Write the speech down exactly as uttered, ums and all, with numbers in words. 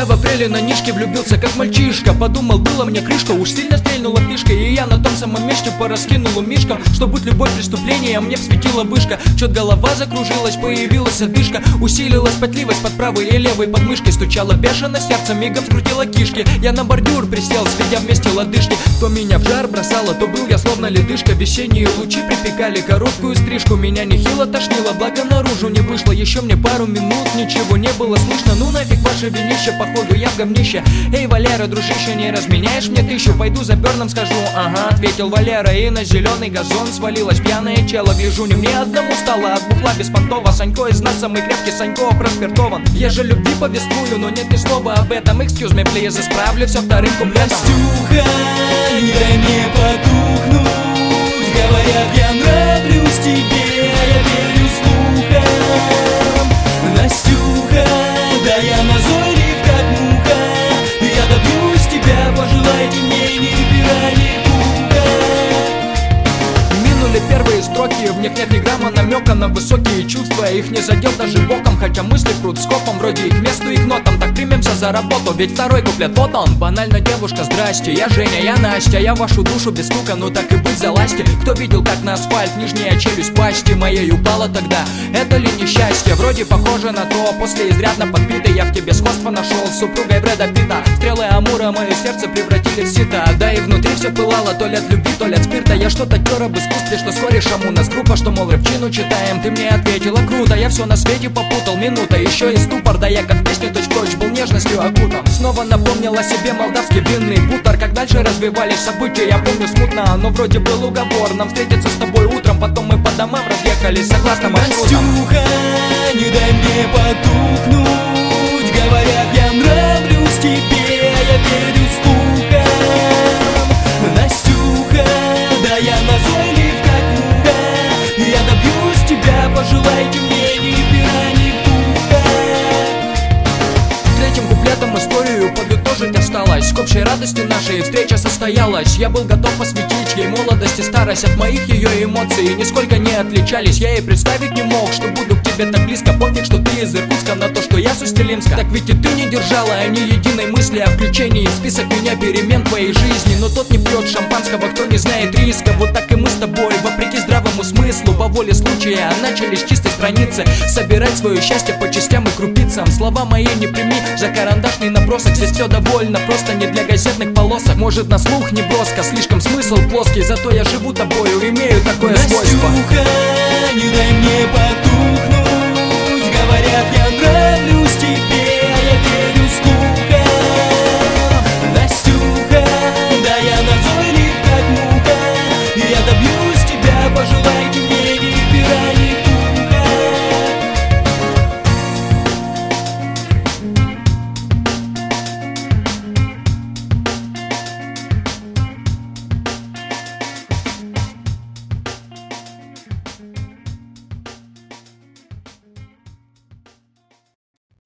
в апреле на Нишке влюбился как мальчишка. Подумал, было мне крышка, уж сильно стрельнула фишка. И я на том самом месте пораскинул умишком, что будь любое преступление, мне всветила вышка. Чет голова закружилась, появилась одышка. Усилилась потливость под правой и левой подмышкой. Стучало бешено сердце, мигом скрутило кишки. Я на бордюр присел, сведя вместе лодыжки. То меня в жар бросало, то был я словно ледышка. Весенние лучи припекали короткую стрижку. Меня нехило тошнило, благо наружу не вышло. Еще мне пару минут, ничего не было слышно. Ну нафиг ваше винище, походу я в говнище. Эй, Валера, дружище, не разменяешь мне тысячу? Пойду за Берном скажу. Ага, ответил Валера, и на зеленый газон свалилась пьяное чело. Гляжу, не мне одному стало от бухла беспонтово. Санько из нас самый крепкий, Санько проспиртован. Я же любви повествую, но нет ни слова об этом. Excuse me, please, исправлю все вторым куплетом. Настюха, не дай мне потухнуть. Говорят, я нравлюсь тебе, я верю слухам. Настюха, да я назойлив как муха. Я добьюсь тебя, пожелайте мне ни пера, ни пуха. Минули первые строки, в них нет ни грамма намека на высокие чувства. Их не задел даже боком, хотя мысли крут скопом. Вроде и к месту, и к нотам, так примемся за работу. Ведь второй куплет вот он. Банально, девушка, здрасте, я Женя, я Настя. Я вашу душу без стука, ну так и быть, залазьте. Кто видел, как на асфальт нижняя челюсть пасти моей упала тогда? Это ли несчастье? Вроде похоже на то. После изрядно подбитой я в тебе сходство нашел с супругой Брэда Питта. Стрелы Амура мое сердце превратили в сито. Да и внутри все пылало, то ли от любви, то ли от спирта. Я что-то тер об искусстве, что скоре шаму нас группа. Что, мол, рэпчину читаем, ты мне ответила круто. Я все на свете попутал, минута, еще и ступор. Да я как в песне точь-в-точь был нежностью окутан. Снова напомнил о себе молдавский винный бутер. Как дальше развивались события, я помню смутно. Но вроде был уговор, нам встретиться с тобой утром. Потом мы по домам разъехались согласно маршрутам. Настюха, не дай мне потухнуть. Говорят, я нравлюсь тебе, я верю слухам. Настюха, да я назойлив как муха. Я добьюсь тебя, пожелайте мне ни пера, ни пуха. Третьим куплетом историю подытожить осталось. К общей радости нашей встреча состоялась. Я был готов посвятить ей молодость и старость. От моих ее эмоций нисколько не отличались. Я и представить не мог, что буду к тебе так близко. Пофиг, что ты из Иркутска, на то, что я с Усть-Илимска. Так ведь и ты не держала ни единой мысли о включении в список меня перемен твоей жизни. Но тот не пьет шампанского, кто не знает риска. Вот так и мы с тобой, вопреки здравому смыслу, по воле случая начали с чистой страницы собирать свое счастье по частям и крупицам. Слова мои не прими за карандашный набросок. Здесь все довольно просто, не для газетных полосок. Может, на слух не броско, слишком смысл плоский. Зато я живу тобою, имею такое свойство. Настюха, не дай мне потухнуть.